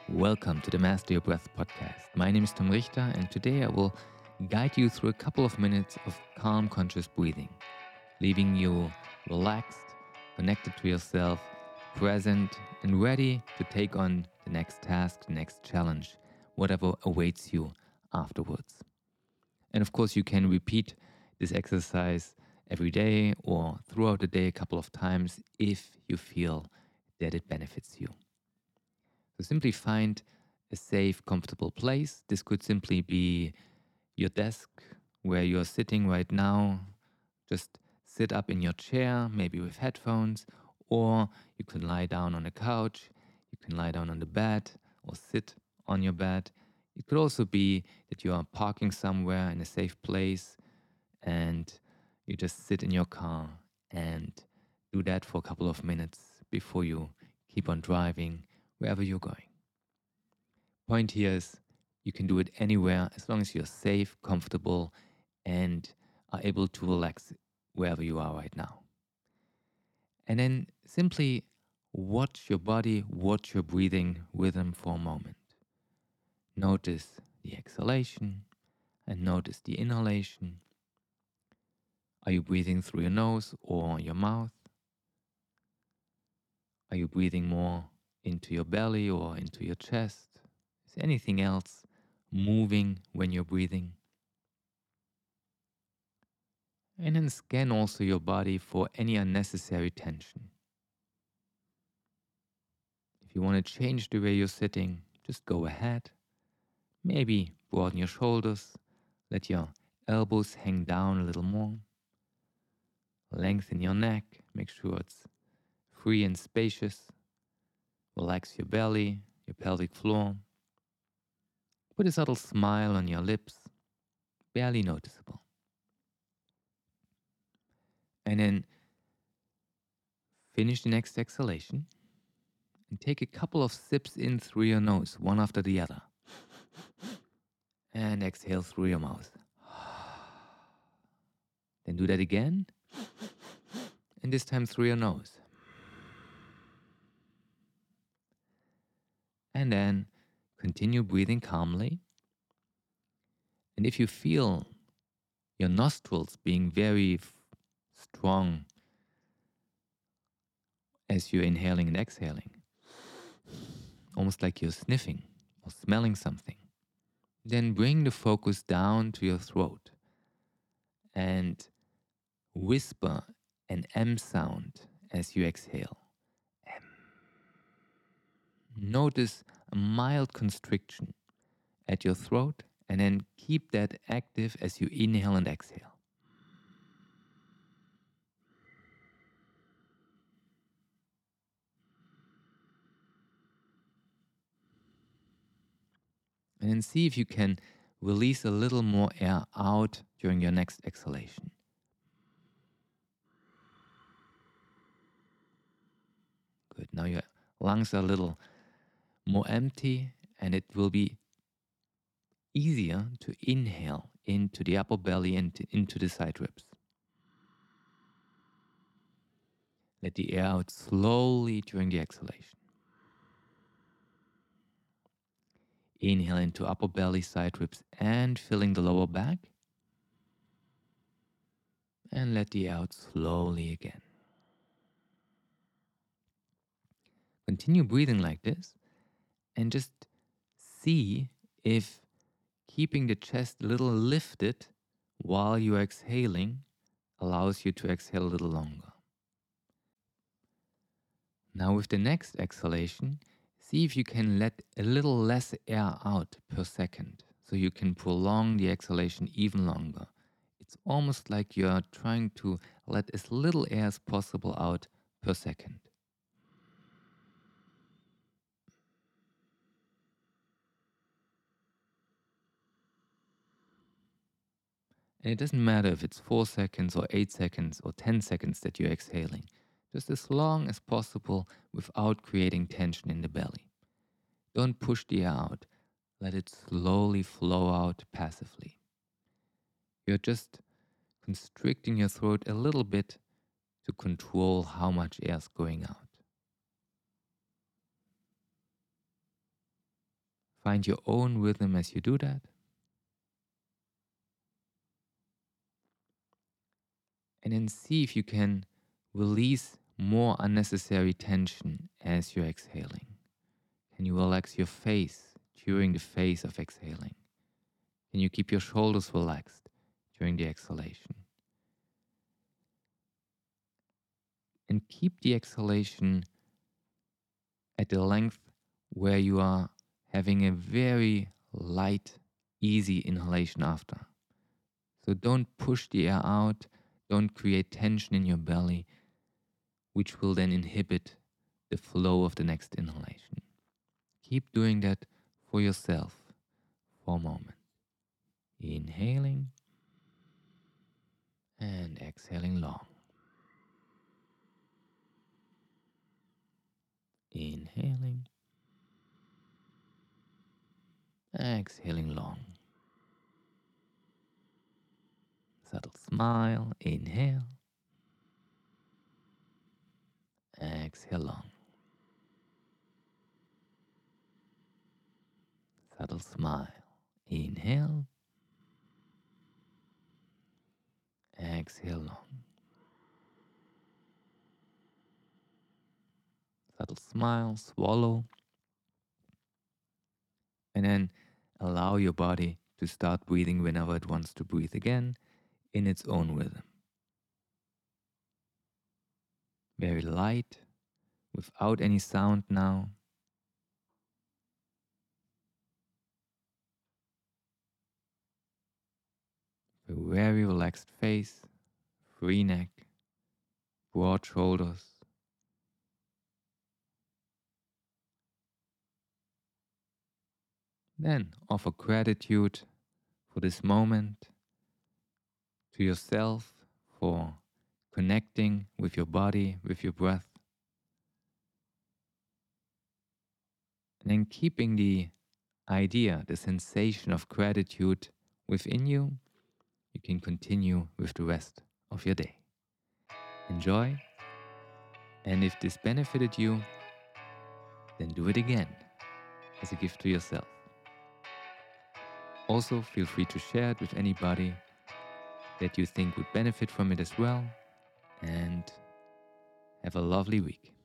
Welcome to the Master Your Breath podcast. My name is Tom Richter, and today I will guide you through a couple of minutes of calm, conscious breathing, leaving you relaxed, connected to yourself, present, and ready to take on the next task, the next challenge, whatever awaits you afterwards. And of course, you can repeat this exercise every day or throughout the day a couple of times if you feel that it benefits you. So simply find a safe, comfortable place. This could simply be your desk where you're sitting right now. Just sit up in your chair, maybe with headphones, or you can lie down on a couch, you can lie down on the bed or sit on your bed. It could also be that you are parking somewhere in a safe place and you just sit in your car and do that for a couple of minutes before you keep on driving wherever you're going. Point here is you can do it anywhere as long as you're safe, comfortable, and are able to relax wherever you are right now. And then simply watch your body, watch your breathing rhythm for a moment. Notice the exhalation and notice the inhalation. Are you breathing through your nose or your mouth? Are you breathing more into your belly or into your chest? Is anything else moving when you're breathing? And then scan also your body for any unnecessary tension. If you want to change the way you're sitting, just go ahead. Maybe broaden your shoulders, let your elbows hang down a little more. Lengthen your neck, make sure it's free and spacious. Relax your belly, your pelvic floor. Put a subtle smile on your lips, barely noticeable. And then finish the next exhalation and take a couple of sips in through your nose, one after the other. And exhale through your mouth. Then do that again. And this time through your nose. And then continue breathing calmly. And if you feel your nostrils being very strong as you're inhaling and exhaling, almost like you're sniffing or smelling something, then bring the focus down to your throat and whisper an M sound as you exhale. M. Notice a mild constriction at your throat and then keep that active as you inhale and exhale. And then see if you can release a little more air out during your next exhalation. Good. Now your lungs are a little more empty and it will be easier to inhale into the upper belly and into the side ribs. Let the air out slowly during the exhalation. Inhale into upper belly, side ribs, and filling the lower back. And let the air out slowly again. Continue breathing like this and just see if keeping the chest a little lifted while you're exhaling allows you to exhale a little longer. Now with the next exhalation, see if you can let a little less air out per second so you can prolong the exhalation even longer. It's almost like you're trying to let as little air as possible out per second. And it doesn't matter if it's 4 seconds or 8 seconds or 10 seconds that you're exhaling, just as long as possible without creating tension in the belly. Don't push the air out. Let it slowly flow out passively. You're just constricting your throat a little bit to control how much air is going out. Find your own rhythm as you do that. And then see if you can release more unnecessary tension as you're exhaling. Can you relax your face during the phase of exhaling? Can you keep your shoulders relaxed during the exhalation? And keep the exhalation at the length where you are having a very light, easy inhalation after. So don't push the air out, don't create tension in your belly, which will then inhibit the flow of the next inhalation. Keep doing that for yourself for a moment. Inhaling and exhaling long. Inhaling, exhaling long. Subtle smile, inhale, exhale long. Subtle smile, inhale, exhale long. Subtle smile, swallow, and then allow your body to start breathing whenever it wants to breathe again in its own rhythm. Very light, without any sound now. A very relaxed face, free neck, broad shoulders. Then offer gratitude for this moment, to yourself, for connecting with your body, with your breath. And then keeping the idea, the sensation of gratitude within you, you can continue with the rest of your day. Enjoy, and if this benefited you, then do it again as a gift to yourself. Also, feel free to share it with anybody that you think would benefit from it as well, and have a lovely week.